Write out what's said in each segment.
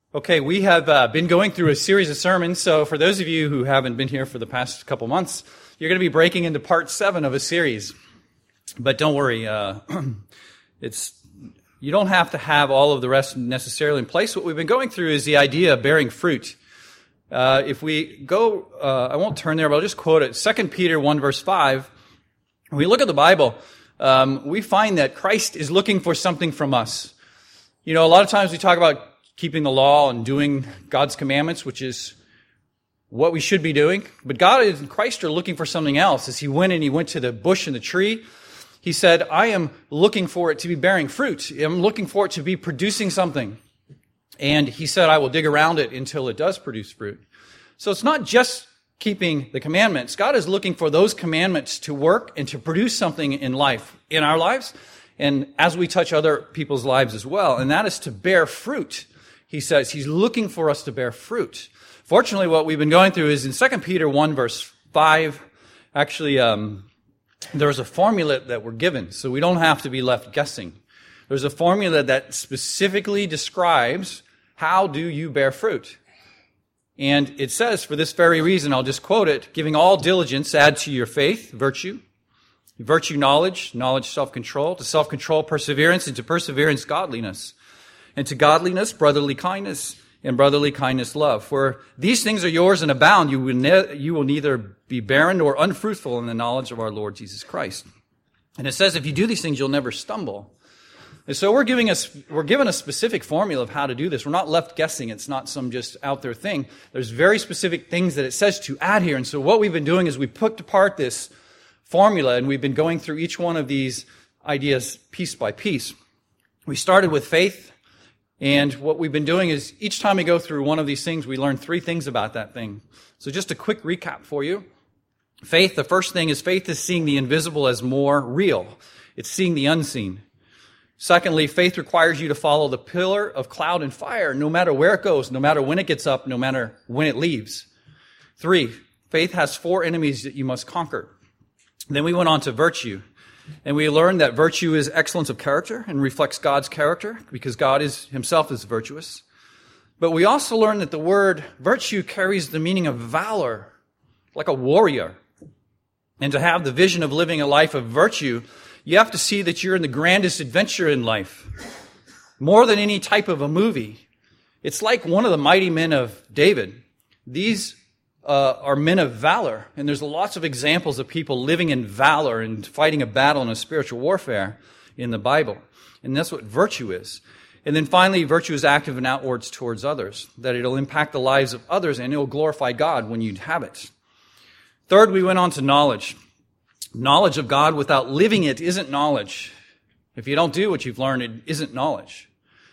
Okay, we have been going through a series of sermons, so for those of you who haven't been here for the past couple months, you're going to be breaking into part 7 of a series. But don't worry, you don't have to have all of the rest necessarily in place. What we've been going through is the idea of bearing fruit. If we go, I won't turn there, but I'll just quote it. 2 Peter 1 verse 5, when we look at the Bible, we find that Christ is looking for something from us. You know, a lot of times we talk about keeping the law and doing God's commandments, which is what we should be doing. But God and Christ are looking for something else. As he went to the bush and the tree, he said, I am looking for it to be bearing fruit. I'm looking for it to be producing something. And he said, I will dig around it until it does produce fruit. So it's not just keeping the commandments. God is looking for those commandments to work and to produce something in life, in our lives, and as we touch other people's lives as well. And that is to bear fruit. He says he's looking for us to bear fruit. Fortunately, what we've been going through is in 2 Peter 1 verse 5, actually, there's a formula that we're given, so we don't have to be left guessing. There's a formula that specifically describes how do you bear fruit. And it says, for this very reason, I'll just quote it, giving all diligence, add to your faith, virtue, knowledge, self-control, to self-control, perseverance, and to perseverance, godliness. And to godliness, brotherly kindness, and brotherly kindness, love. For these things are yours and abound. You will neither be barren nor unfruitful in the knowledge of our Lord Jesus Christ. And it says, if you do these things, you'll never stumble. And so we're given a specific formula of how to do this. We're not left guessing. It's not some just out there thing. There's very specific things that it says to add here. And so what we've been doing is we put apart this formula, and we've been going through each one of these ideas piece by piece. We started with faith. And what we've been doing is each time we go through one of these things, we learn 3 things about that thing. So just a quick recap for you. Faith, the first thing is faith is seeing the invisible as more real. It's seeing the unseen. Secondly, faith requires you to follow the pillar of cloud and fire, no matter where it goes, no matter when it gets up, no matter when it leaves. 3, faith has 4 enemies that you must conquer. Then we went on to virtue. And we learned that virtue is excellence of character and reflects God's character because God himself is virtuous. But we also learned that the word virtue carries the meaning of valor, like a warrior. And to have the vision of living a life of virtue, you have to see that you're in the grandest adventure in life. More than any type of a movie. It's like one of the mighty men of David. These are men of valor. And there's lots of examples of people living in valor and fighting a battle in a spiritual warfare in the Bible. And that's what virtue is. And then finally, virtue is active and outwards towards others, that it'll impact the lives of others and it'll glorify God when you have it. Third, we went on to knowledge. Knowledge of God without living it isn't knowledge. If you don't do what you've learned, it isn't knowledge.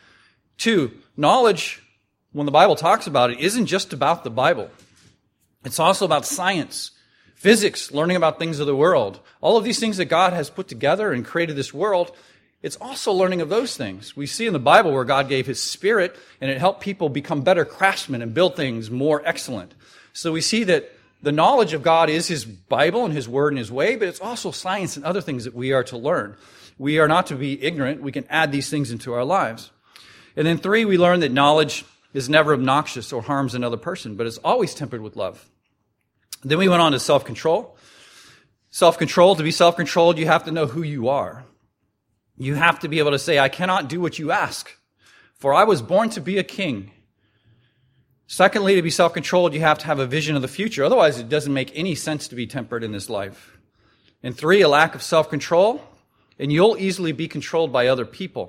2, knowledge, when the Bible talks about it, isn't just about the Bible. It's also about science, physics, learning about things of the world. All of these things that God has put together and created this world, it's also learning of those things. We see in the Bible where God gave His Spirit and it helped people become better craftsmen and build things more excellent. So we see that the knowledge of God is His Bible and His Word and His way, but it's also science and other things that we are to learn. We are not to be ignorant. We can add these things into our lives. And then 3, we learn that knowledge is never obnoxious or harms another person, but is always tempered with love. Then we went on to self-control. Self-control, to be self-controlled, you have to know who you are. You have to be able to say, I cannot do what you ask, for I was born to be a king. Secondly, to be self-controlled, you have to have a vision of the future. Otherwise, it doesn't make any sense to be tempered in this life. And 3, a lack of self-control, and you'll easily be controlled by other people.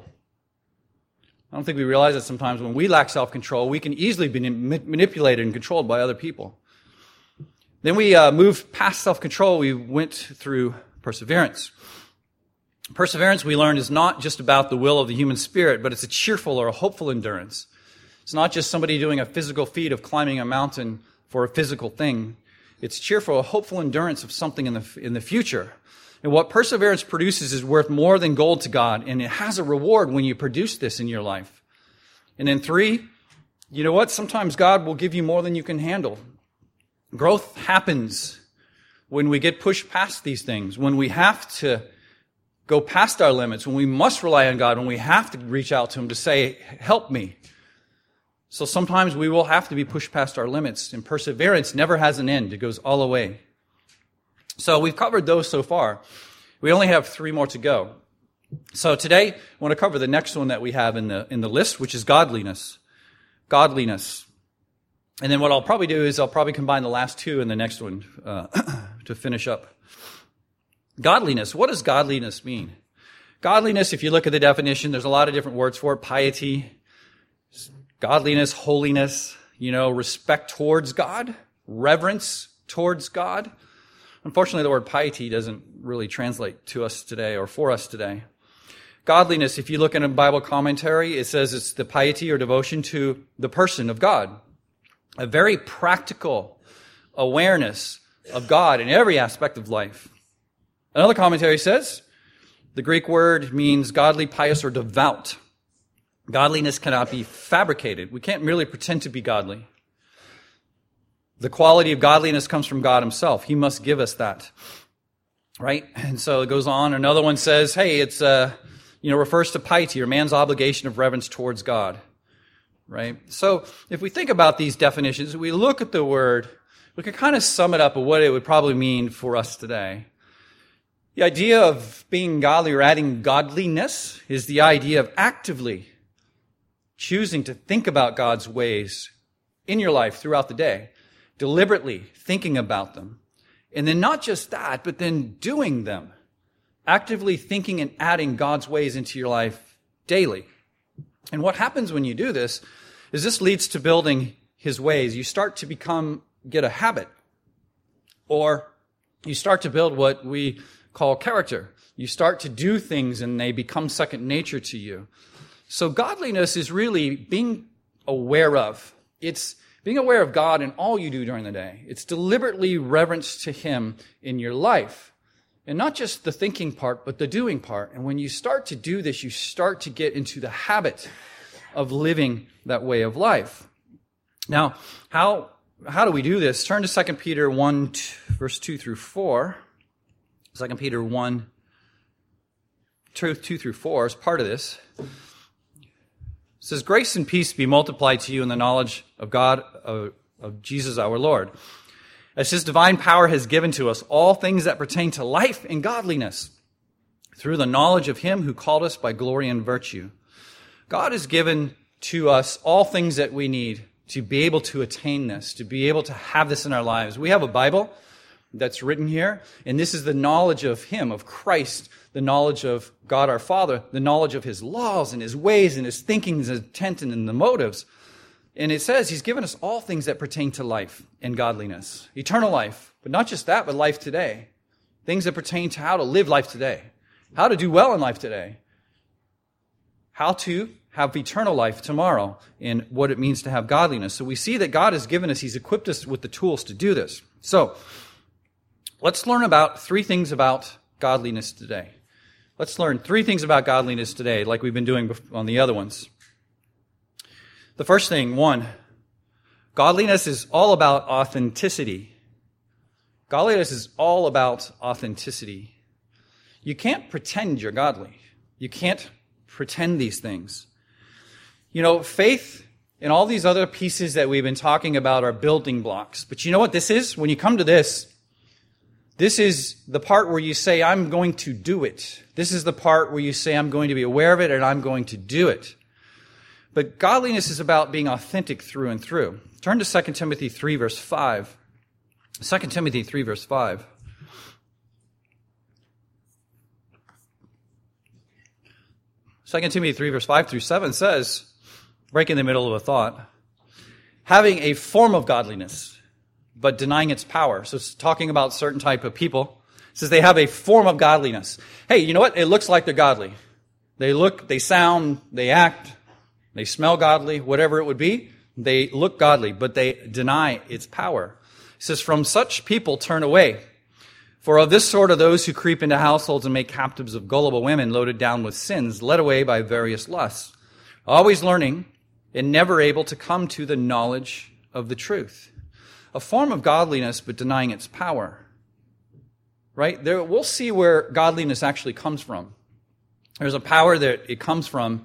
I don't think we realize that sometimes when we lack self-control, we can easily be manipulated and controlled by other people. Then we moved past self-control. We went through perseverance. Perseverance, we learned, is not just about the will of the human spirit, but it's a cheerful or a hopeful endurance. It's not just somebody doing a physical feat of climbing a mountain for a physical thing. It's cheerful, a hopeful endurance of something in the future. And what perseverance produces is worth more than gold to God, and it has a reward when you produce this in your life. And then 3, you know what? Sometimes God will give you more than you can handle. Growth happens when we get pushed past these things, when we have to go past our limits, when we must rely on God, when we have to reach out to Him to say, help me. So sometimes we will have to be pushed past our limits, and perseverance never has an end. It goes all the way. So we've covered those so far. We only have 3 more to go. So today, I want to cover the next one that we have in the list, which is godliness. Godliness. And then what I'll probably do is I'll probably combine the last 2 in the next one to finish up. Godliness. What does godliness mean? Godliness, if you look at the definition, there's a lot of different words for it. Piety, godliness, holiness, respect towards God, reverence towards God. Unfortunately, the word piety doesn't really translate to us today or for us today. Godliness, if you look in a Bible commentary, it says it's the piety or devotion to the person of God. A very practical awareness of God in every aspect of life. Another commentary says the Greek word means godly, pious, or devout. Godliness cannot be fabricated. We can't merely pretend to be godly. The quality of godliness comes from God himself. He must give us that. Right? And so it goes on. Another one says, hey, it's, refers to piety or man's obligation of reverence towards God. Right? So if we think about these definitions, we look at the word, we can kind of sum it up of what it would probably mean for us today. The idea of being godly or adding godliness is the idea of actively choosing to think about God's ways in your life throughout the day, deliberately thinking about them. And then not just that, but then doing them. Actively thinking and adding God's ways into your life daily. And what happens when you do this is this leads to building his ways. You start to get a habit. Or you start to build what we call character. You start to do things and they become second nature to you. So godliness is really being aware of. It's being aware of God in all you do during the day. It's deliberately reverence to him in your life. And not just the thinking part, but the doing part. And when you start to do this, you start to get into the habit of living that way of life. Now, how do we do this? Turn to 2 Peter 1, verse 2 through 4. 2 Peter 1, 2 through 4 is part of this. It says, grace and peace be multiplied to you in the knowledge of God, of Jesus our Lord. As his divine power has given to us all things that pertain to life and godliness, through the knowledge of him who called us by glory and virtue. God has given to us all things that we need to be able to attain this, to be able to have this in our lives. We have a Bible that's written here, and this is the knowledge of him, of Christ, the knowledge of God our Father, the knowledge of his laws and his ways and his thinkings and intent and the motives. And it says he's given us all things that pertain to life and godliness, eternal life, but not just that, but life today. Things that pertain to how to live life today, how to do well in life today, how to have eternal life tomorrow, and what it means to have godliness. So we see that God has given us, he's equipped us with the tools to do this. So let's learn about 3 things about godliness today. Let's learn 3 things about godliness today, like we've been doing on the other ones. The first thing, 1, godliness is all about authenticity. Godliness is all about authenticity. You can't pretend you're godly. You can't pretend these things. Faith and all these other pieces that we've been talking about are building blocks. But you know what this is? When you come to this is the part where you say, I'm going to do it. This is the part where you say, I'm going to be aware of it and I'm going to do it. But godliness is about being authentic through and through. Turn to 2 Timothy 3, verse 5. 2 Timothy 3, verse 5. 2 Timothy 3, verse 5 through 7 says, break in the middle of a thought, having a form of godliness, but denying its power. So it's talking about certain type of people. It says they have a form of godliness. Hey, you know what? It looks like they're godly. They look, they sound, they act, they smell godly, whatever it would be. They look godly, but they deny its power. It says, from such people turn away. For of this sort are those who creep into households and make captives of gullible women loaded down with sins, led away by various lusts, always learning and never able to come to the knowledge of the truth. A form of godliness, but denying its power. Right? We'll see where godliness actually comes from. There's a power that it comes from,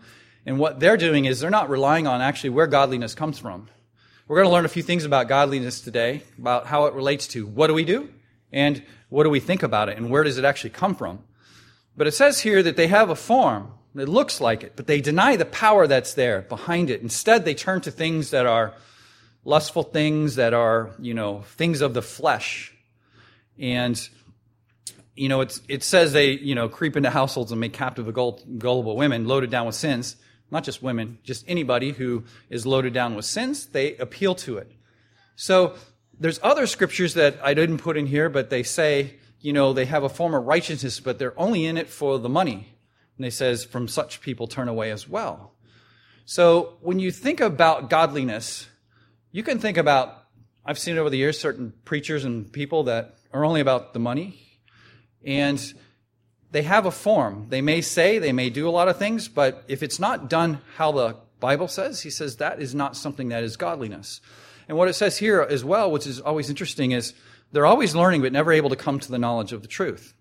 And what they're doing is they're not relying on actually where godliness comes from. We're going to learn a few things about godliness today, about how it relates to what do we do and what do we think about it and where does it actually come from. But it says here that they have a form that looks like it, but they deny the power that's there behind it. Instead, they turn to things that are lustful things, that are, things of the flesh. And, it says they, creep into households and make captive the gullible women loaded down with sins. Not just women, just anybody who is loaded down with sins, they appeal to it. So there's other scriptures that I didn't put in here, but they say, they have a form of righteousness, but they're only in it for the money. And they says, from such people turn away as well. So when you think about godliness, you can think about, I've seen over the years certain preachers and people that are only about the money. And they have a form. They may do a lot of things, but if it's not done how the Bible says, he says that is not something that is godliness. And what it says here as well, which is always interesting, is they're always learning but never able to come to the knowledge of the truth.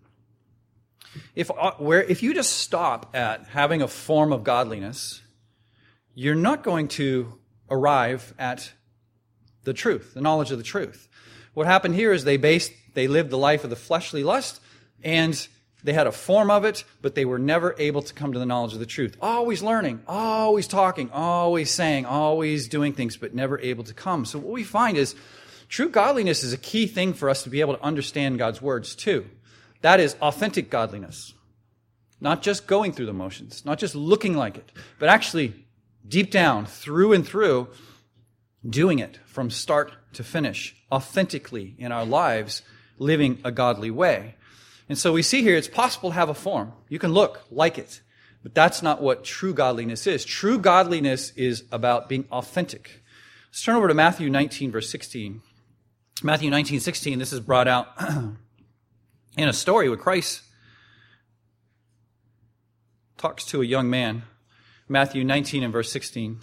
If you just stop at having a form of godliness, you're not going to arrive at the truth, the knowledge of the truth. What happened here is they lived the life of the fleshly lust, and they had a form of it, but they were never able to come to the knowledge of the truth. Always learning, always talking, always saying, always doing things, but never able to come. So what we find is true godliness is a key thing for us to be able to understand God's words too. That is authentic godliness. Not just going through the motions, not just looking like it, but actually deep down, through and through, doing it from start to finish, authentically in our lives, living a godly way. And so we see here it's possible to have a form. You can look like it, but that's not what true godliness is. True godliness is about being authentic. Let's turn over to Matthew 19, verse 16. Matthew 19, 16, this is brought out in a story where Christ talks to a young man. Matthew 19 and verse 16.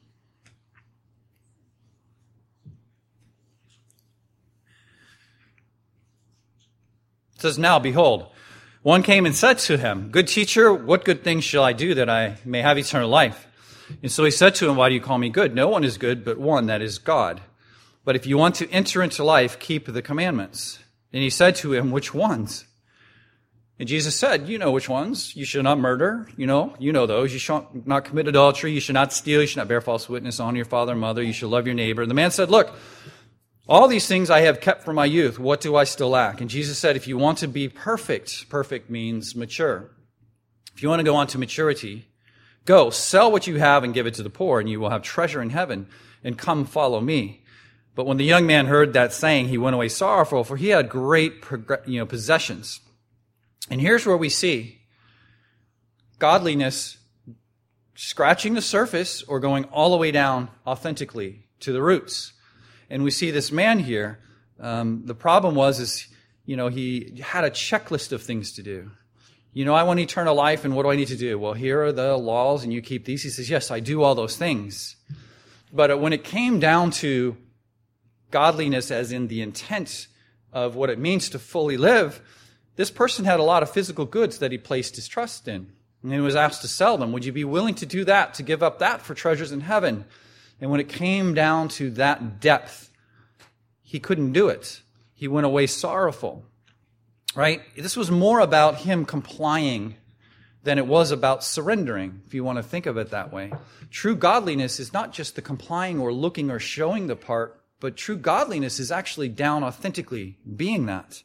It says, "Now, behold, one came and said to him, 'Good teacher, what good things shall I do that I may have eternal life?' And so he said to him, 'Why do you call me good? No one is good but one, that is God. But if you want to enter into life, keep the commandments.' And he said to him, 'Which ones?' And Jesus said, 'You know which ones. You shall not murder. You know those. You shall not commit adultery. You shall not steal. You shall not bear false witness. Honor your father and mother. You shall love your neighbor.' And the man said, 'Look, all these things I have kept from my youth. What do I still lack?' And Jesus said, 'If you want to be perfect,'" perfect means mature. "If you want to go on to maturity, go, sell what you have and give it to the poor, and you will have treasure in heaven, and come follow me." But when the young man heard that saying, he went away sorrowful, for he had great possessions. And here's where we see godliness scratching the surface or going all the way down authentically to the roots. And we see this man here. The problem was he had a checklist of things to do. I want eternal life, and what do I need to do? Well, here are the laws, and you keep these. He says, yes, I do all those things. But when it came down to godliness as in the intent of what it means to fully live, this person had a lot of physical goods that he placed his trust in. And he was asked to sell them. Would you be willing to do that, to give up that for treasures in heaven? And when it came down to that depth, he couldn't do it. He went away sorrowful, right? This was more about him complying than it was about surrendering, if you want to think of it that way. True godliness is not just the complying or looking or showing the part, but true godliness is actually down authentically being that.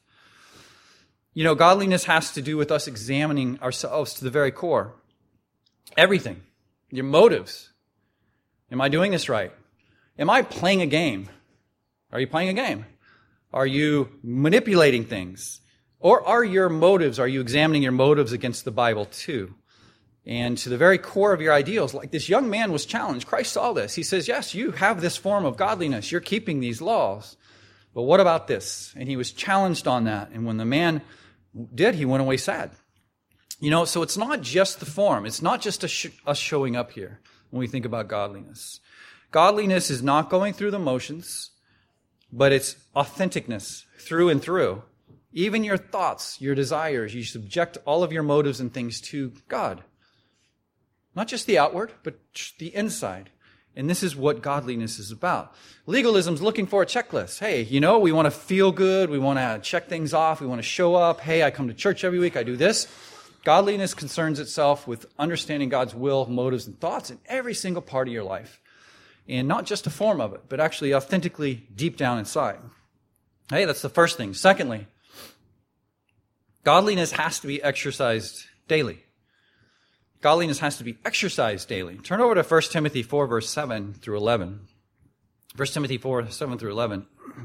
Godliness has to do with us examining ourselves to the very core. Everything. Your motives. Am I doing this right? Am I playing a game? Are you playing a game? Are you manipulating things? Or are you examining your motives against the Bible too? And to the very core of your ideals, like this young man was challenged. Christ saw this. He says, yes, you have this form of godliness. You're keeping these laws. But what about this? And he was challenged on that. And when the man did, he went away sad. So it's not just the form. It's not just us showing up here when we think about godliness. Godliness is not going through the motions, but it's authenticness through and through. Even your thoughts, your desires, you subject all of your motives and things to God. Not just the outward, but the inside. And this is what godliness is about. Legalism's looking for a checklist. Hey, we want to feel good. We want to check things off. We want to show up. Hey, I come to church every week. I do this. Godliness concerns itself with understanding God's will, motives, and thoughts in every single part of your life. And not just a form of it, but actually authentically deep down inside. Hey, that's the first thing. Secondly, godliness has to be exercised daily. Godliness has to be exercised daily. Turn over to 1 Timothy 4, verse 7 through 11. 1 Timothy 4, 7 through 11.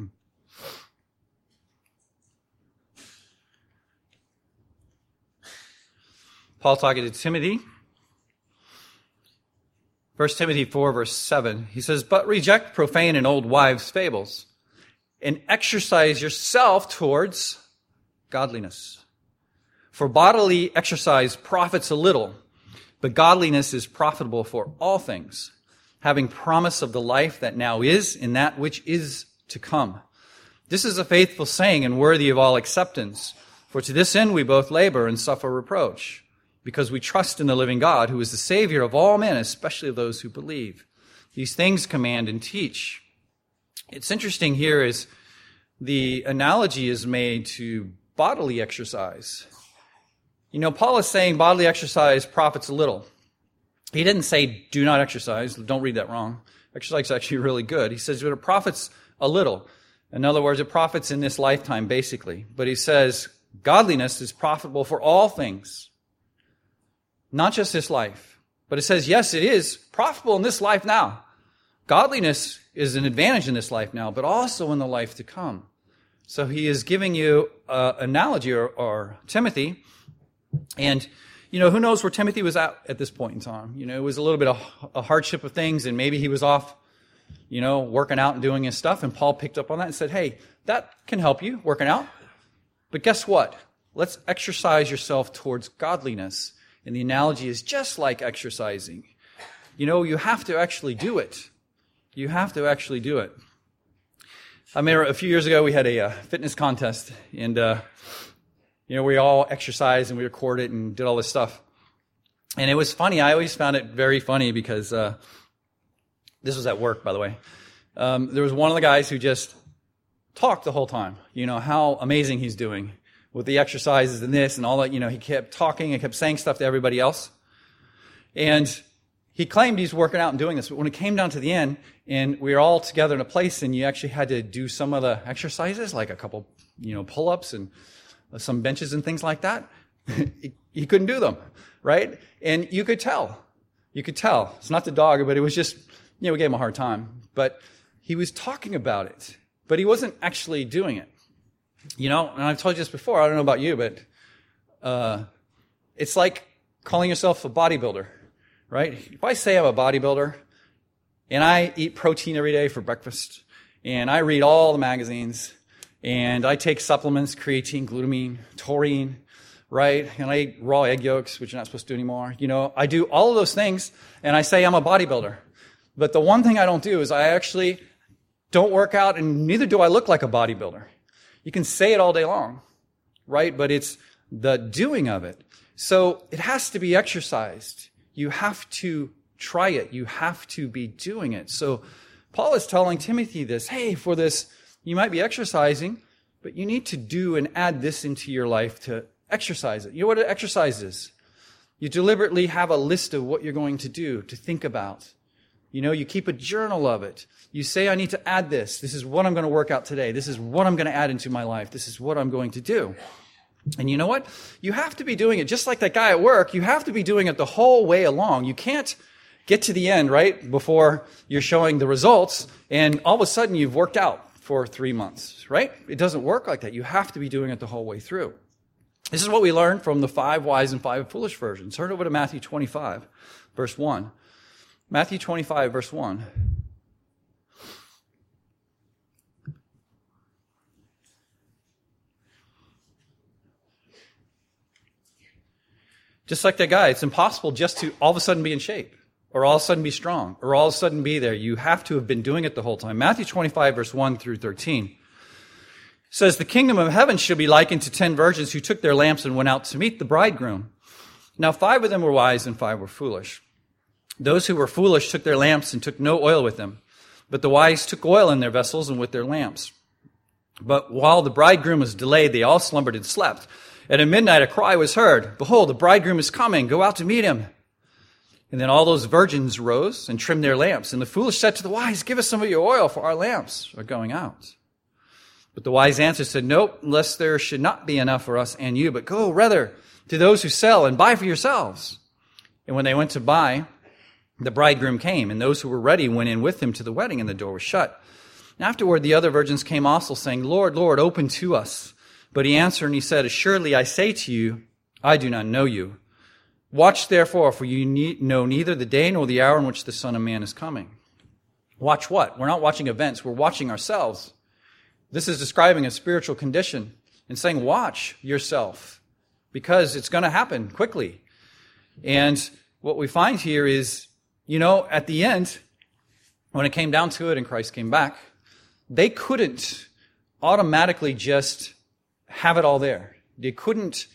Paul talking to Timothy. 1 Timothy 4, verse 7. He says, "But reject profane and old wives' fables, and exercise yourself towards godliness. For bodily exercise profits a little, but godliness is profitable for all things, having promise of the life that now is and that which is to come. This is a faithful saying and worthy of all acceptance. For to this end we both labor and suffer reproach, because we trust in the living God, who is the Savior of all men, especially of those who believe. These things command and teach." It's interesting here is the analogy is made to bodily exercise. Paul is saying bodily exercise profits a little. He didn't say do not exercise. Don't read that wrong. Exercise is actually really good. He says it profits a little. In other words, it profits in this lifetime, basically. But he says godliness is profitable for all things, not just this life. But it says, yes, it is profitable in this life now. Godliness is an advantage in this life now, but also in the life to come. So he is giving you an analogy, or Timothy. And, who knows where Timothy was at this point in time. It was a little bit of a hardship of things, and maybe he was off, working out and doing his stuff. And Paul picked up on that and said, hey, that can help you, working out. But guess what? Let's exercise yourself towards godliness. And the analogy is just like exercising. You have to actually do it. You have to actually do it. I remember a few years ago we had a fitness contest, and we all exercised and we recorded and did all this stuff. And it was funny. I always found it very funny because this was at work, by the way. There was one of the guys who just talked the whole time, how amazing he's doing with the exercises and this and all that. He kept talking and kept saying stuff to everybody else. And he claimed he's working out and doing this. But when it came down to the end and we were all together in a place and you actually had to do some of the exercises, like a couple, pull-ups and some benches and things like that, he couldn't do them, right? And you could tell. It's not the dog, but it was just, we gave him a hard time. But he was talking about it, but he wasn't actually doing it. And I've told you this before, I don't know about you, but it's like calling yourself a bodybuilder, right? If I say I'm a bodybuilder and I eat protein every day for breakfast and I read all the magazines and I take supplements, creatine, glutamine, taurine, right? And I eat raw egg yolks, which you're not supposed to do anymore. I do all of those things and I say I'm a bodybuilder. But the one thing I don't do is I actually don't work out, and neither do I look like a bodybuilder. You can say it all day long, right? But it's the doing of it. So it has to be exercised. You have to try it. You have to be doing it. So Paul is telling Timothy this, hey, for this, you might be exercising, but you need to do and add this into your life to exercise it. You know what an exercise is? You deliberately have a list of what you're going to do, to think about. You keep a journal of it. You say, I need to add this. This is what I'm going to work out today. This is what I'm going to add into my life. This is what I'm going to do. And you know what? You have to be doing it just like that guy at work. You have to be doing it the whole way along. You can't get to the end, right, before you're showing the results, and all of a sudden you've worked out for 3 months, right? It doesn't work like that. You have to be doing it the whole way through. This is what we learned from the 5 wise and 5 foolish versions. Turn over to Matthew 25, verse 1. Matthew 25, verse 1. Just like that guy, it's impossible just to all of a sudden be in shape, or all of a sudden be strong, or all of a sudden be there. You have to have been doing it the whole time. Matthew 25, verse 1 through 13 says, the kingdom of heaven shall be likened to 10 virgins who took their lamps and went out to meet the bridegroom. Now 5 of them were wise and 5 were foolish. Those who were foolish took their lamps and took no oil with them, but the wise took oil in their vessels and with their lamps. But while the bridegroom was delayed, they all slumbered and slept. And at midnight a cry was heard, Behold, the bridegroom is coming, go out to meet him. And then all those virgins rose and trimmed their lamps. And the foolish said to the wise, Give us some of your oil, for our lamps are going out. But the wise answered, said, Nope, lest there should not be enough for us and you, but go rather to those who sell and buy for yourselves. And when they went to buy, the bridegroom came, and those who were ready went in with him to the wedding, and the door was shut. And afterward the other virgins came also, saying, Lord, Lord, open to us. But he answered and he said, Assuredly I say to you, I do not know you. Watch therefore, for you know neither the day nor the hour in which the Son of Man is coming. Watch what? We're not watching events, we're watching ourselves. This is describing a spiritual condition and saying, watch yourself, because it's going to happen quickly. And what we find here is, at the end, when it came down to it and Christ came back, they couldn't automatically just have it all there. They couldn't,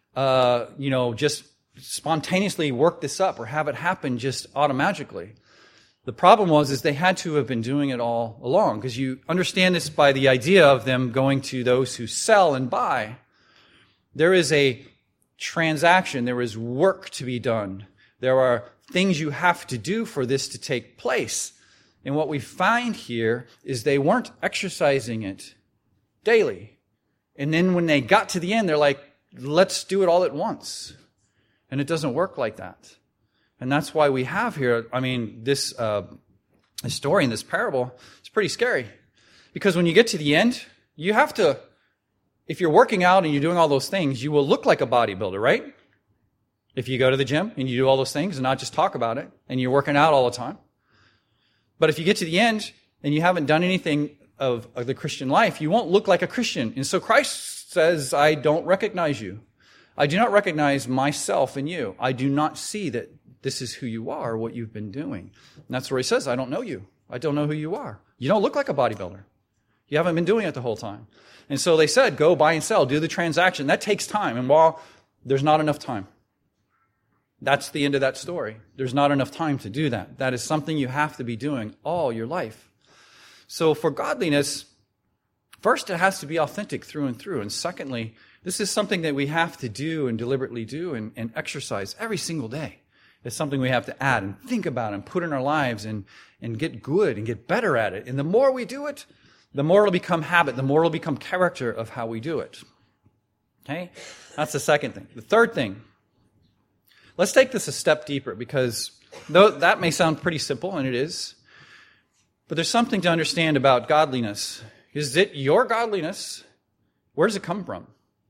just spontaneously work this up or have it happen just automatically. The problem is they had to have been doing it all along, because you understand this by the idea of them going to those who sell and buy. There is a transaction. There is work to be done. There are things you have to do for this to take place. And what we find here is they weren't exercising it daily. And then when they got to the end, they're like, let's do it all at once. And it doesn't work like that. And that's why we have here, this story in this parable is pretty scary. Because when you get to the end, you have to, if you're working out and you're doing all those things, you will look like a bodybuilder, right? If you go to the gym and you do all those things and not just talk about it, and you're working out all the time. But if you get to the end and you haven't done anything of the Christian life, you won't look like a Christian. And so Christ says, I don't recognize you. I do not recognize myself in you. I do not see that this is who you are, what you've been doing. And that's where he says, I don't know you. I don't know who you are. You don't look like a bodybuilder. You haven't been doing it the whole time. And so they said, go buy and sell, do the transaction. That takes time. And while there's not enough time, that's the end of that story. There's not enough time to do that. That is something you have to be doing all your life. So for godliness, first, it has to be authentic through and through. And secondly, this is something that we have to do and deliberately do and exercise every single day. It's something we have to add and think about and put in our lives and get good and get better at it. And the more we do it, the more it'll become habit, the more it'll become character of how we do it. Okay? That's the second thing. The third thing, let's take this a step deeper, because though that may sound pretty simple, and it is, but there's something to understand about godliness. Is it your godliness? Where does it come from?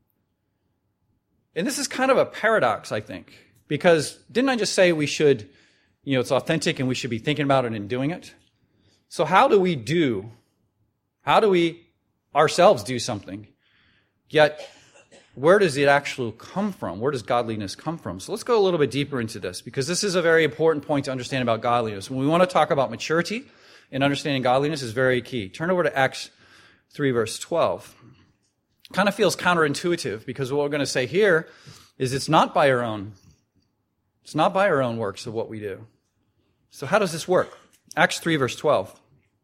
And this is kind of a paradox, I think, because didn't I just say we should, it's authentic and we should be thinking about it and doing it? So how do we ourselves do something? Yet, where does it actually come from? Where does godliness come from? So let's go a little bit deeper into this, because this is a very important point to understand about godliness. When we want to talk about maturity and understanding godliness is very key. Turn over to Acts 3, verse 12. Kind of feels counterintuitive, because what we're going to say here is it's not by our own works of what we do. So how does this work? Acts 3, verse 12.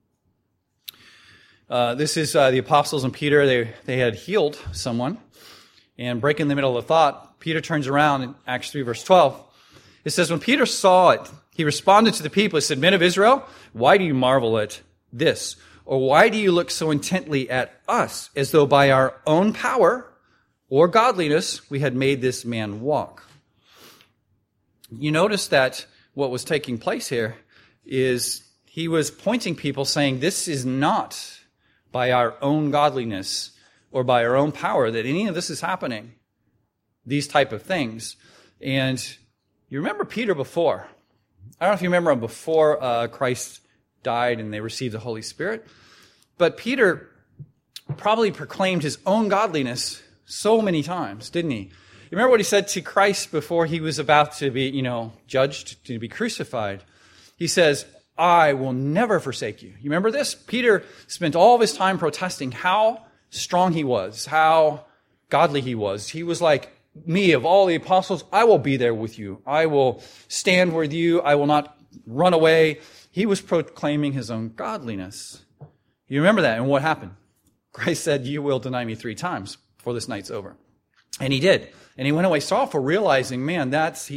This is the apostles and Peter. They had healed someone. And breaking the middle of the thought, Peter turns around in Acts 3, verse 12. It says, when Peter saw it, he responded to the people. He said, Men of Israel, why do you marvel at this? Or why do you look so intently at us, as though by our own power or godliness we had made this man walk? You notice that what was taking place here is he was pointing people, saying, this is not by our own godliness or by our own power that any of this is happening, these type of things. And you remember Peter before. I don't know if you remember him before Christ died and they received the Holy Spirit. But Peter probably proclaimed his own godliness so many times, didn't he? You remember what he said to Christ before he was about to be, judged, to be crucified? He says, I will never forsake you. You remember this? Peter spent all of his time protesting how strong he was, how godly he was. He was like, me, of all the apostles, I will be there with you. I will stand with you. I will not run away. He was proclaiming his own godliness. You remember that, and what happened? Christ said, you will deny me 3 times before this night's over. And he did. And he went away sorrowful, realizing, man, that's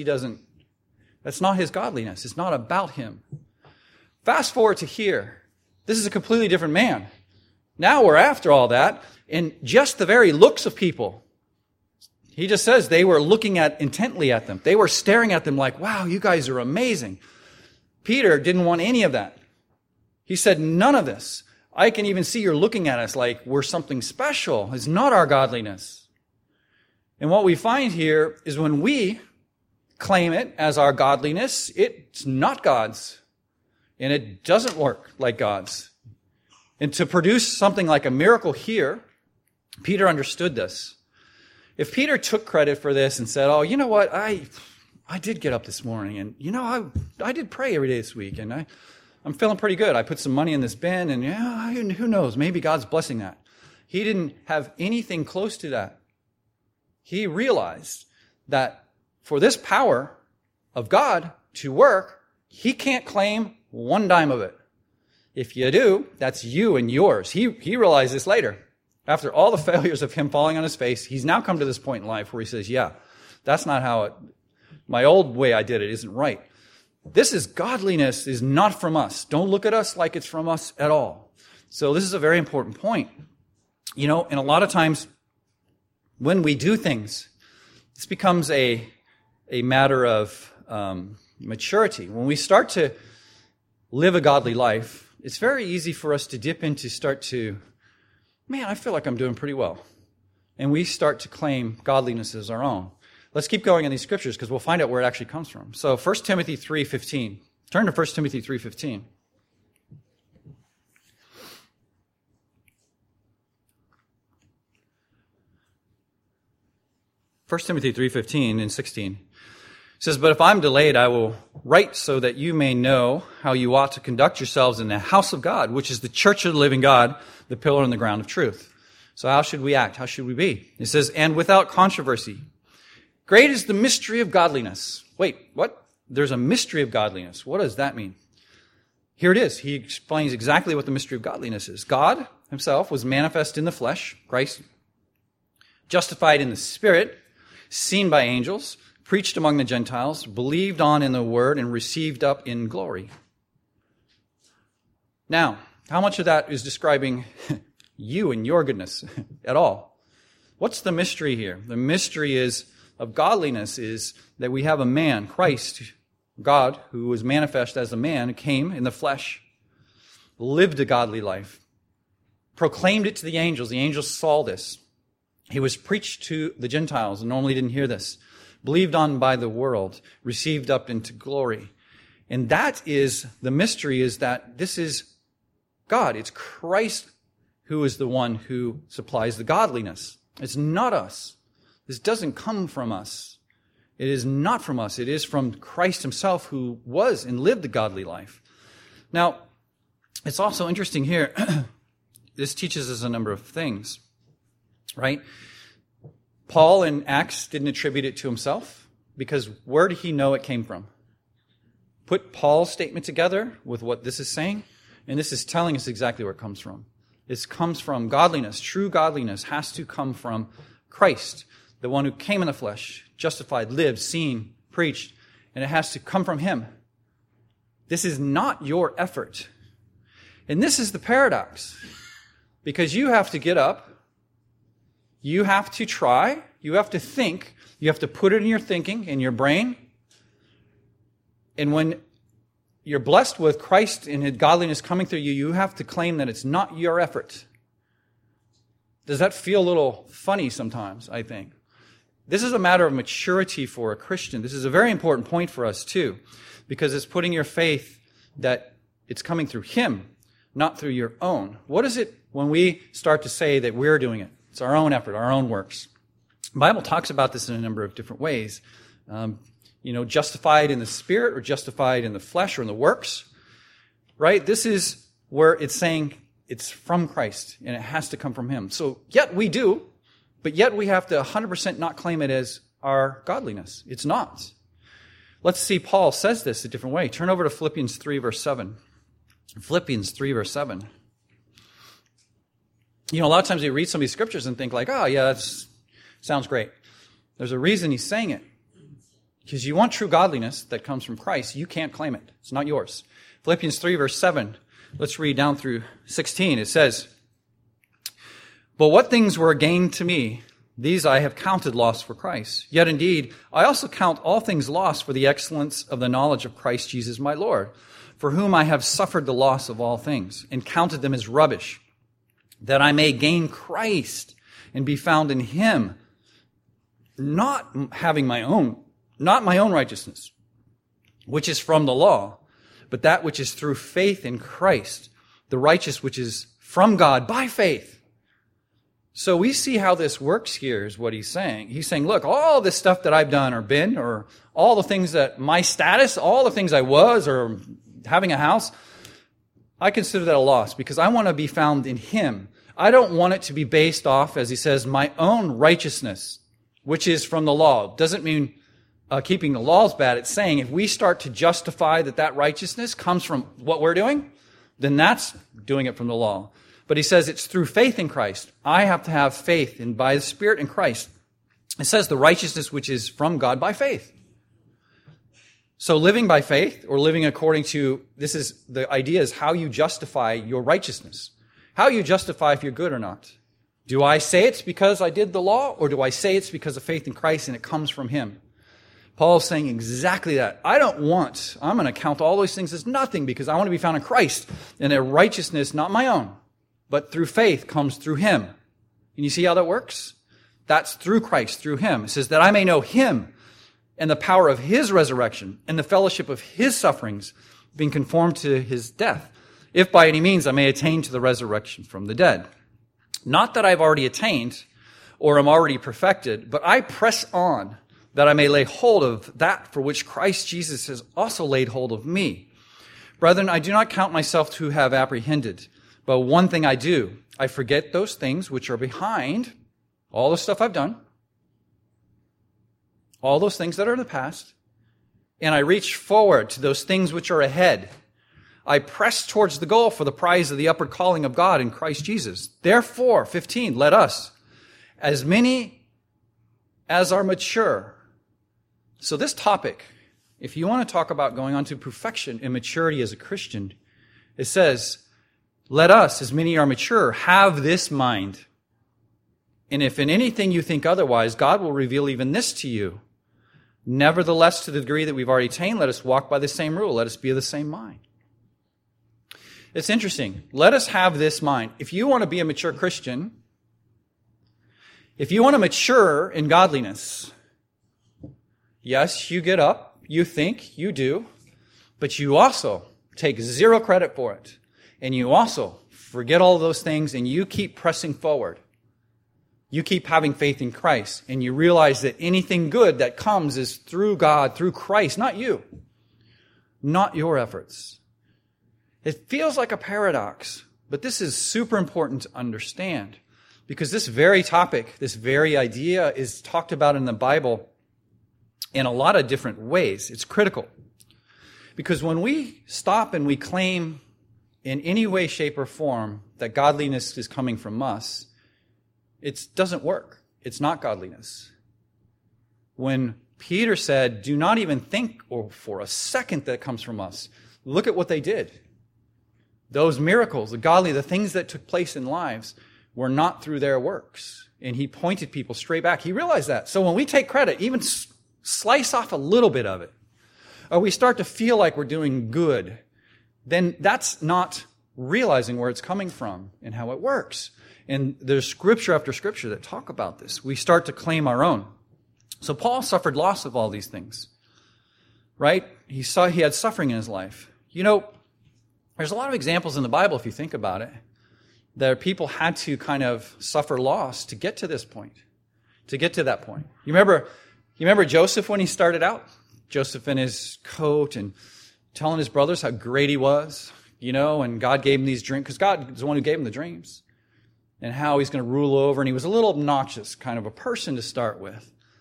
not his godliness. It's not about him. Fast forward to here. This is a completely different man. Now we're after all that, and just the very looks of people. He just says they were looking intently at them. They were staring at them like, wow, you guys are amazing. Peter didn't want any of that. He said, none of this. I can even see you're looking at us like we're something special. It's not our godliness. And what we find here is when we claim it as our godliness, it's not God's. And it doesn't work like God's. And to produce something like a miracle here, Peter understood this. If Peter took credit for this and said, oh, you know what, I did get up this morning, and you know, I did pray every day this week, and I'm feeling pretty good. I put some money in this bin, and yeah, who knows, maybe God's blessing that. He didn't have anything close to that. He realized that for this power of God to work, he can't claim 1 dime of it. If you do, that's you and yours. He realized this later. After all the failures of him falling on his face, he's now come to this point in life where he says, yeah, that's not how my old way I did it isn't right. Godliness is not from us. Don't look at us like it's from us at all. So this is a very important point. You know, and a lot of times when we do things, this becomes a matter of maturity. When we start to live a godly life, it's very easy for us to dip into man, I feel like I'm doing pretty well. And we start to claim godliness as our own. Let's keep going in these scriptures because we'll find out where it actually comes from. So 1 Timothy 3:15. Turn to 1 Timothy 3:15. 1 Timothy 3:15 and 16. It says, but if I'm delayed, I will write so that you may know how you ought to conduct yourselves in the house of God, which is the church of the living God, the pillar and the ground of truth. So how should we act? How should we be? It says, and without controversy. Great is the mystery of godliness. Wait, what? There's a mystery of godliness. What does that mean? Here it is. He explains exactly what the mystery of godliness is. God himself was manifest in the flesh, Christ, justified in the spirit, seen by angels, preached among the Gentiles, believed on in the word, and received up in glory. Now, how much of that is describing you and your goodness at all? What's the mystery here? The mystery of godliness is that we have a man, Christ, God, who was manifest as a man, who came in the flesh, lived a godly life, proclaimed it to the angels. The angels saw this. He was preached to the Gentiles and normally didn't hear this. Believed on by the world, received up into glory. And that is the mystery, is that this is God. It's Christ who is the one who supplies the godliness. It's not us. This doesn't come from us. It is not from us. It is from Christ himself, who was and lived a godly life. Now, it's also interesting here. This teaches us a number of things, right? Paul in Acts didn't attribute it to himself, because where did he know it came from? Put Paul's statement together with what this is saying, and this is telling us exactly where it comes from. It comes from godliness. True godliness has to come from Christ, the one who came in the flesh, justified, lived, seen, preached, and it has to come from him. This is not your effort. And this is the paradox, because you have to get up, you have to try, you have to think, you have to put it in your thinking, in your brain. And when you're blessed with Christ and his godliness coming through you, you have to claim that it's not your effort. Does that feel a little funny sometimes, I think? This is a matter of maturity for a Christian. This is a very important point for us too, because it's putting your faith that it's coming through him, not through your own. What is it when we start to say that we're doing it? It's our own effort, our own works. The Bible talks about this in a number of different ways. Justified in the spirit or justified in the flesh or in the works, right? This is where it's saying it's from Christ and it has to come from him. So yet we do, but yet we have to 100% not claim it as our godliness. It's not. Let's see, Paul says this a different way. Turn over to Philippians 3, verse 7. Philippians 3, verse 7. A lot of times we read some of these scriptures and think like, oh, yeah, that sounds great. There's a reason he's saying it. Because you want true godliness that comes from Christ, you can't claim it. It's not yours. Philippians 3, verse 7. Let's read down through 16. It says, "But what things were a gain to me, these I have counted loss for Christ. Yet indeed, I also count all things lost for the excellence of the knowledge of Christ Jesus my Lord, for whom I have suffered the loss of all things, and counted them as rubbish, that I may gain Christ and be found in him, not my own righteousness, which is from the law, but that which is through faith in Christ, the righteous which is from God by faith." So we see how this works here is what he's saying. He's saying, look, all this stuff that I've done or been, or all the things that my status, all the things I was, or having a house, I consider that a loss because I want to be found in him. I don't want it to be based off, as he says, my own righteousness, which is from the law. Doesn't mean keeping the law is bad. It's saying if we start to justify that righteousness comes from what we're doing, then that's doing it from the law. But he says it's through faith in Christ. I have to have faith by the Spirit in Christ. It says the righteousness which is from God by faith. So living by faith or living according to, the idea is how you justify your righteousness. How you justify if you're good or not. Do I say it's because I did the law, or do I say it's because of faith in Christ and it comes from him? Paul's saying exactly that. I'm going to count all those things as nothing because I want to be found in Christ and a righteousness not my own, but through faith comes through him. And you see how that works? That's through Christ, through him. It says that I may know him and the power of his resurrection and the fellowship of his sufferings, being conformed to his death, if by any means I may attain to the resurrection from the dead. Not that I've already attained or am already perfected, but I press on that I may lay hold of that for which Christ Jesus has also laid hold of me. Brethren, I do not count myself to have apprehended, but one thing I do, I forget those things which are behind, all the stuff I've done, all those things that are in the past, and I reach forward to those things which are ahead. I press towards the goal for the prize of the upward calling of God in Christ Jesus. Therefore, 15, let us, as many as are mature. So this topic, if you want to talk about going on to perfection and maturity as a Christian, it says, let us, as many are mature, have this mind. And if in anything you think otherwise, God will reveal even this to you. Nevertheless, to the degree that we've already attained, let us walk by the same rule. Let us be of the same mind. It's interesting. Let us have this mind. If you want to be a mature Christian, if you want to mature in godliness, yes, you get up, you think, you do, but you also take zero credit for it. And you also forget all of those things and you keep pressing forward. You keep having faith in Christ and you realize that anything good that comes is through God, through Christ, not you, not your efforts. It feels like a paradox, but this is super important to understand because this very topic, this very idea is talked about in the Bible in a lot of different ways. It's critical because when we stop and we claim in any way, shape, or form that godliness is coming from us, it doesn't work. It's not godliness. When Peter said, do not even think or for a second that it comes from us, look at what they did. Those miracles, the things that took place in lives were not through their works. And he pointed people straight back. He realized that. So when we take credit, even slice off a little bit of it, or we start to feel like we're doing good, then that's not realizing where it's coming from and how it works. And there's scripture after scripture that talk about this. We start to claim our own. So Paul suffered loss of all these things, right? He had suffering in his life. You know, there's a lot of examples in the Bible, if you think about it, that people had to kind of suffer loss to get to this point, to get to that point. You remember Joseph when he started out? Joseph in his coat and telling his brothers how great he was, and God gave him these dreams, because God is the one who gave him the dreams, and how he's going to rule over, and he was a little obnoxious kind of a person to start with.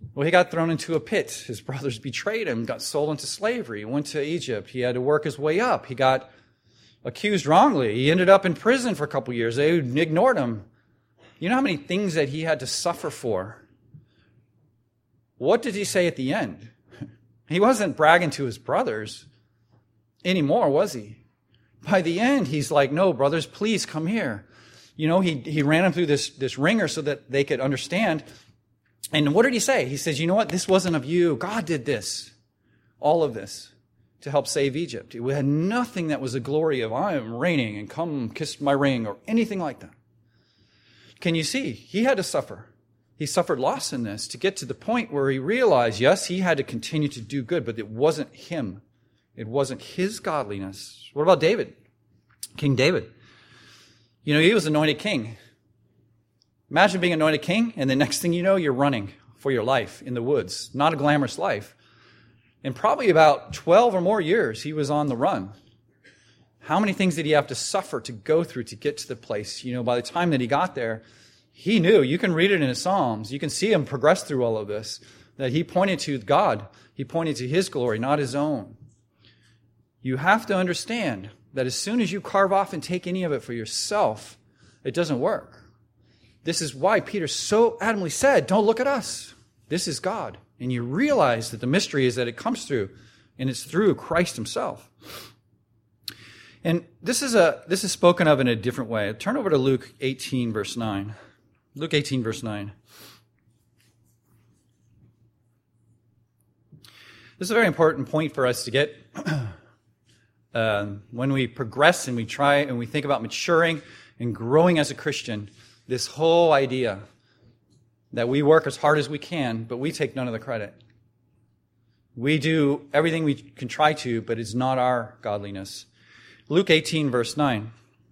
Well, he got thrown into a pit. His brothers betrayed him, got sold into slavery. He went to Egypt. He had to work his way up. He got accused wrongly. He ended up in prison for a couple years. They ignored him. You know how many things that he had to suffer for? What did he say at the end? He wasn't bragging to his brothers anymore, was he? By the end, he's like, no, brothers, please come here. You know, he ran them through this ringer so that they could understand. And what did he say? He says, you know what? This wasn't of you. God did this. All of this to help save Egypt. It had nothing that was the glory of I am reigning and come kiss my ring or anything like that. Can you see? He had to suffer. He suffered loss in this to get to the point where he realized, yes, he had to continue to do good, but it wasn't him. It wasn't his godliness. What about David? King David. You know, he was anointed king. Imagine being anointed king, and the next thing you know, you're running for your life in the woods. Not a glamorous life. And probably about 12 or more years, he was on the run. How many things did he have to suffer to go through to get to the place? You know, by the time that he got there, he knew. You can read it in the Psalms. You can see him progress through all of this, that he pointed to God. He pointed to his glory, not his own. You have to understand that as soon as you carve off and take any of it for yourself, it doesn't work. This is why Peter so adamantly said, don't look at us. This is God. And you realize that the mystery is that it comes through, and it's through Christ himself. And this is spoken of in a different way. Turn over to Luke 18, verse 9. Luke 18, verse 9. This is a very important point for us to get. When we progress and we try and we think about maturing and growing as a Christian, this whole idea that we work as hard as we can, but we take none of the credit. We do everything we can try to, but it's not our godliness. Luke 18, verse 9.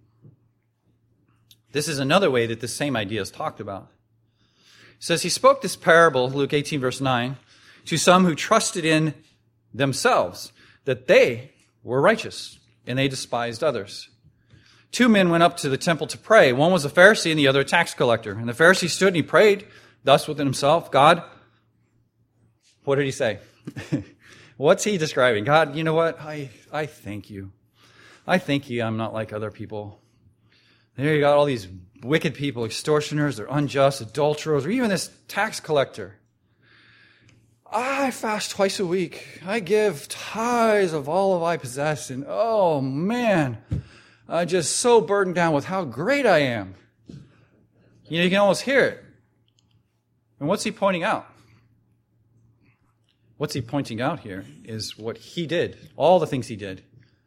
This is another way that the same idea is talked about. It says, he spoke this parable, Luke 18, verse 9, to some who trusted in themselves, that they were righteous, and they despised others. 2 men went up to the temple to pray. One was a Pharisee and the other a tax collector. And the Pharisee stood and he prayed thus within himself, God, what did he say? What's he describing? God, you know what? I thank you. I thank you I'm not like other people. There you got all these wicked people, extortioners, they're unjust, adulterers, or even this tax collector. I fast twice a week. I give tithes of all of I possess. And oh man, I'm just so burdened down with how great I am. You know, you can almost hear it. And what's he pointing out? What's he pointing out here is what he did, all the things he did.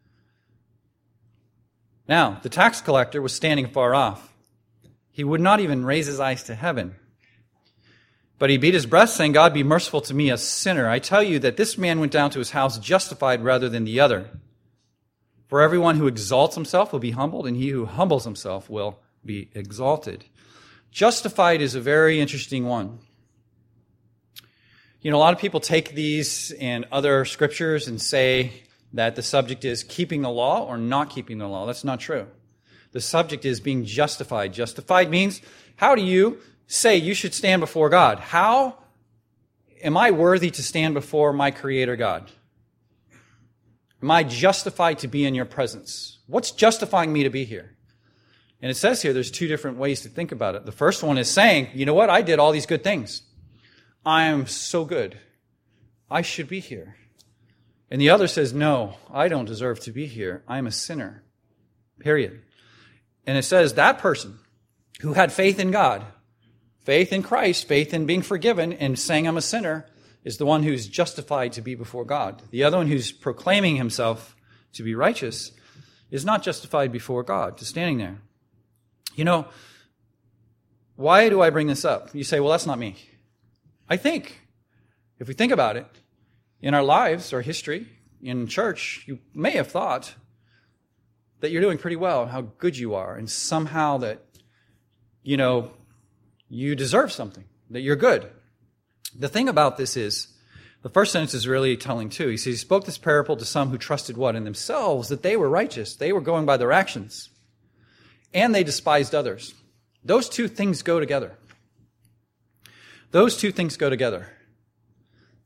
Now, the tax collector was standing far off. He would not even raise his eyes to heaven. But he beat his breast, saying, God, be merciful to me, a sinner. I tell you that this man went down to his house justified rather than the other. For everyone who exalts himself will be humbled, and he who humbles himself will be exalted. Justified is a very interesting one. You know, a lot of people take these and other scriptures and say that the subject is keeping the law or not keeping the law. That's not true. The subject is being justified. Justified means, how do you say you should stand before God? How am I worthy to stand before my Creator God? Am I justified to be in your presence? What's justifying me to be here? And it says here there's 2 different ways to think about it. The first one is saying, you know what? I did all these good things. I am so good. I should be here. And the other says, no, I don't deserve to be here. I am a sinner. Period. And it says that person who had faith in God, faith in Christ, faith in being forgiven and saying I'm a sinner, is the one who's justified to be before God. The other one who's proclaiming himself to be righteous is not justified before God, just standing there. You know, why do I bring this up? You say, well, that's not me. I think, if we think about it, in our lives, our history, in church, you may have thought that you're doing pretty well, how good you are, and somehow that, you know, you deserve something, that you're good. The thing about this is, the first sentence is really telling too. He says, he spoke this parable to some who trusted what? In themselves, that they were righteous. They were going by their actions. And they despised others. Those 2 things go together. Those 2 things go together.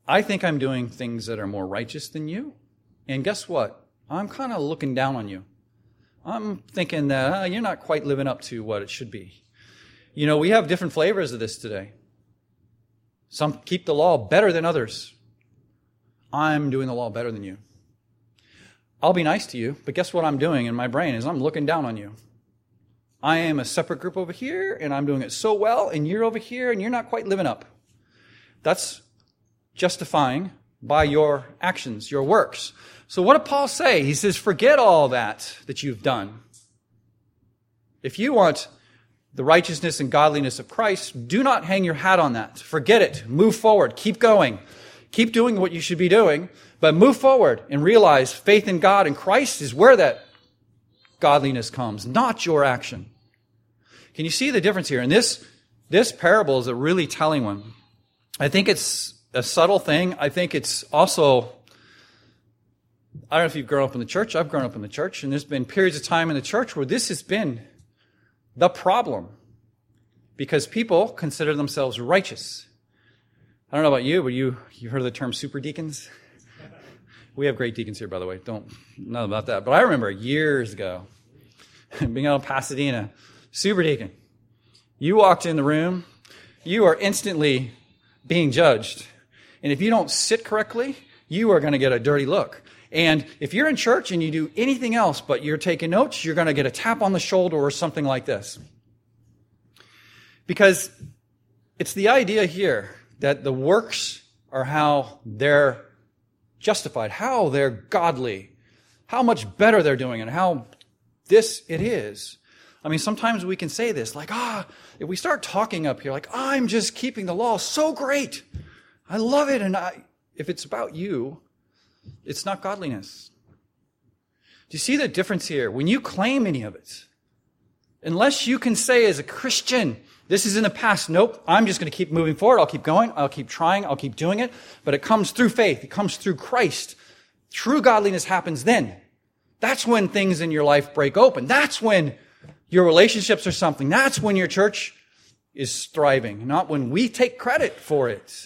I think I'm doing things that are more righteous than you. And guess what? I'm kind of looking down on you. I'm thinking that you're not quite living up to what it should be. You know, we have different flavors of this today. Some keep the law better than others. I'm doing the law better than you. I'll be nice to you, but guess what I'm doing in my brain is I'm looking down on you. I am a separate group over here, and I'm doing it so well, and you're over here, and you're not quite living up. That's justifying by your actions, your works. So what did Paul say? He says, forget all that you've done. If you want the righteousness and godliness of Christ, do not hang your hat on that. Forget it. Move forward. Keep going. Keep doing what you should be doing, but move forward and realize faith in God and Christ is where that godliness comes, not your action. Can you see the difference here? And this parable is a really telling one. I think it's a subtle thing. I think it's also, I don't know if you've grown up in the church. I've grown up in the church, and there's been periods of time in the church where this has been the problem because people consider themselves righteous. I don't know about you, but you heard of the term super deacons? We have great deacons here, by the way. Don't know about that. But I remember years ago, being out in Pasadena, super deacon. You walked in the room, you are instantly being judged. And if you don't sit correctly, you are going to get a dirty look. And if you're in church and you do anything else but you're taking notes, you're going to get a tap on the shoulder or something like this. Because it's the idea here that the works are how they're justified, how they're godly, how much better they're doing, and how this it is. I mean, sometimes we can say this, like, if we start talking up here, like, I'm just keeping the law so great. I love it. And if it's about you, it's not godliness. Do you see the difference here? When you claim any of it, unless you can say as a Christian, this is in the past. Nope, I'm just going to keep moving forward. I'll keep going. I'll keep trying. I'll keep doing it. But it comes through faith. It comes through Christ. True godliness happens then. That's when things in your life break open. That's when your relationships are something. That's when your church is thriving, not when we take credit for it.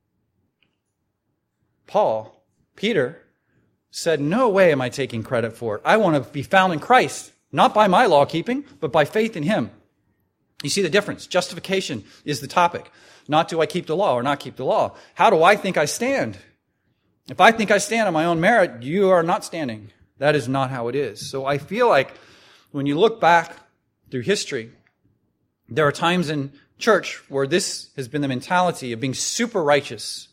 Peter said, no way am I taking credit for it. I want to be found in Christ, not by my law keeping, but by faith in him. You see the difference. Justification is the topic. Not do I keep the law or not keep the law. How do I think I stand? If I think I stand on my own merit, you are not standing. That is not how it is. So I feel like when you look back through history, there are times in church where this has been the mentality of being super righteous.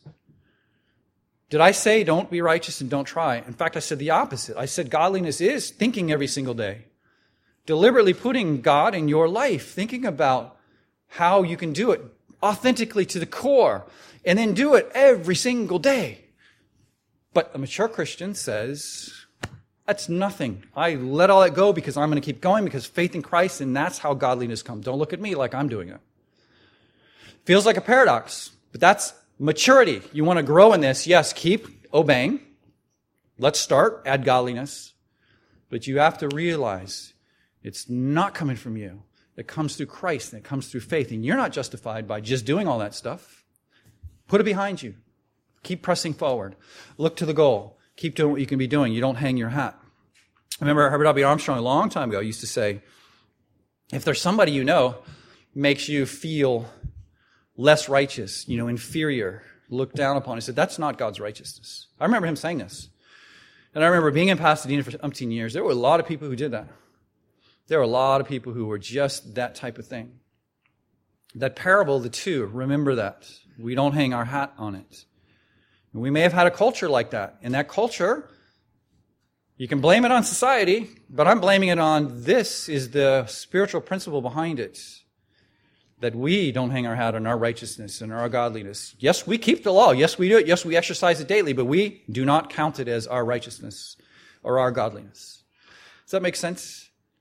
Did I say don't be righteous and don't try? In fact, I said the opposite. I said godliness is thinking every single day. Deliberately putting God in your life, thinking about how you can do it authentically to the core, and then do it every single day. But a mature Christian says, that's nothing. I let all that go because I'm going to keep going because faith in Christ, and that's how godliness comes. Don't look at me like I'm doing it. Feels like a paradox, but that's maturity. You want to grow in this. Yes, keep obeying. Let's start, add godliness. But you have to realize it's not coming from you. It comes through Christ and it comes through faith. And you're not justified by just doing all that stuff. Put it behind you. Keep pressing forward. Look to the goal. Keep doing what you can be doing. You don't hang your hat. I remember Herbert W. Armstrong a long time ago used to say, if there's somebody you know makes you feel less righteous, inferior, looked down upon, he said, that's not God's righteousness. I remember him saying this. And I remember being in Pasadena for umpteen years. There were a lot of people who did that. There were a lot of people who were just that type of thing. That parable, the two, remember that. We don't hang our hat on it. And we may have had a culture like that. And that culture, you can blame it on society, but I'm blaming it on this is the spiritual principle behind it. That we don't hang our hat on our righteousness and our godliness. Yes, we keep the law. Yes, we do it. Yes, we exercise it daily, but we do not count it as our righteousness or our godliness. Does that make sense?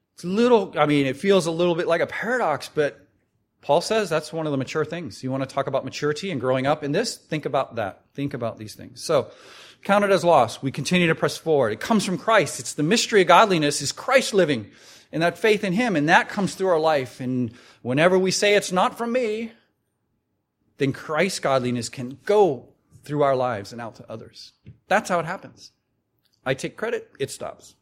It feels a little bit like a paradox, but Paul says that's one of the mature things. You want to talk about maturity and growing up in this? Think about that. Think about these things. So, count it as loss. We continue to press forward. It comes from Christ. It's the mystery of godliness is Christ living and that faith in him, and that comes through our life. And whenever we say it's not from me, then Christ's godliness can go through our lives and out to others. That's how it happens. I take credit, it stops.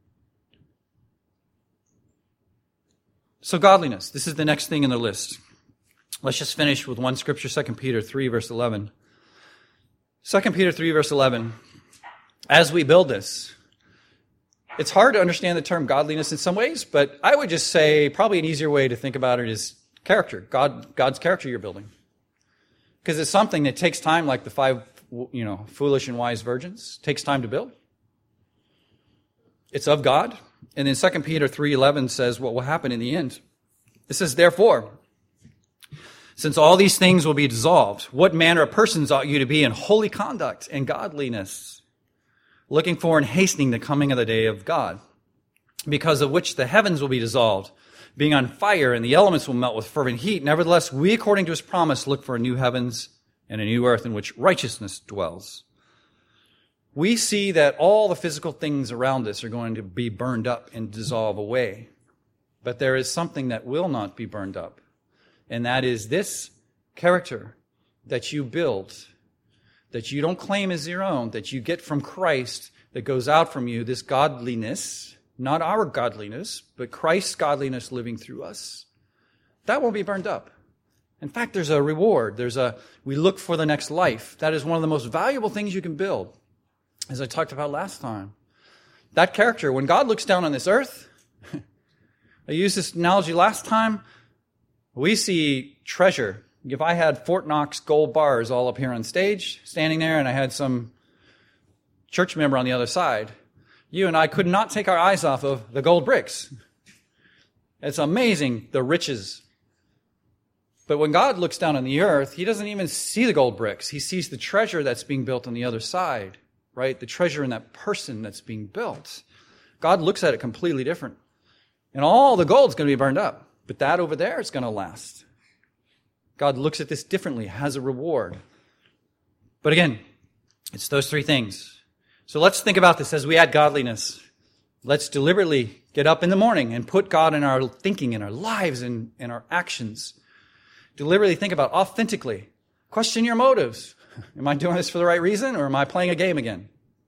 So godliness, this is the next thing in the list. Let's just finish with one scripture, 2 Peter 3, verse 11. 2 Peter 3, verse 11. As we build this, it's hard to understand the term godliness in some ways, but I would just say probably an easier way to think about it is character. God's character you're building. Because it's something that takes time, like the 5, foolish and wise virgins. It takes time to build. It's of God. And then 2 Peter 3:11 says what will happen in the end. It says, therefore, since all these things will be dissolved, what manner of persons ought you to be in holy conduct and godliness, looking for and hastening the coming of the day of God, because of which the heavens will be dissolved, being on fire, and the elements will melt with fervent heat. Nevertheless, we, according to his promise, look for a new heavens and a new earth in which righteousness dwells. We see that all the physical things around us are going to be burned up and dissolve away. But there is something that will not be burned up. And that is this character that you build, that you don't claim as your own, that you get from Christ, that goes out from you, this godliness, not our godliness, but Christ's godliness living through us. That won't be burned up. In fact, there's a reward. We look for the next life. That is one of the most valuable things you can build. As I talked about last time, that character, when God looks down on this earth, I used this analogy last time, we see treasure. If I had Fort Knox gold bars all up here on stage, standing there, and I had some church member on the other side, you and I could not take our eyes off of the gold bricks. It's amazing, the riches. But when God looks down on the earth, he doesn't even see the gold bricks. He sees the treasure that's being built on the other side. Right? The treasure in that person that's being built. God looks at it completely different. And all the gold's going to be burned up. But that over there is going to last. God looks at this differently, has a reward. But again, it's those three things. So let's think about this as we add godliness. Let's deliberately get up in the morning and put God in our thinking, in our lives, and in our actions. Deliberately think about authentically. Question your motives. Am I doing this for the right reason, or am I playing a game again?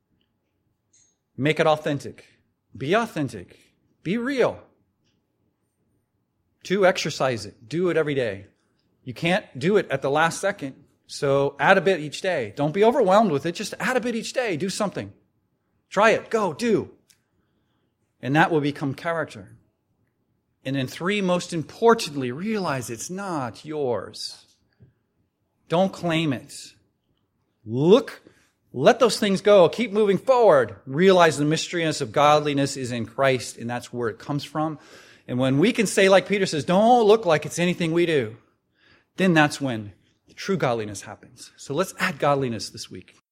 Make it authentic. Be authentic. Be real. 2, exercise it. Do it every day. You can't do it at the last second, so add a bit each day. Don't be overwhelmed with it. Just add a bit each day. Do something. Try it. Go. Do. And that will become character. And then 3, most importantly, realize it's not yours. Don't claim it. Look, let those things go. Keep moving forward. Realize the mysteriness of godliness is in Christ, and that's where it comes from. And when we can say, like Peter says, don't look like it's anything we do, then that's when the true godliness happens. So let's add godliness this week.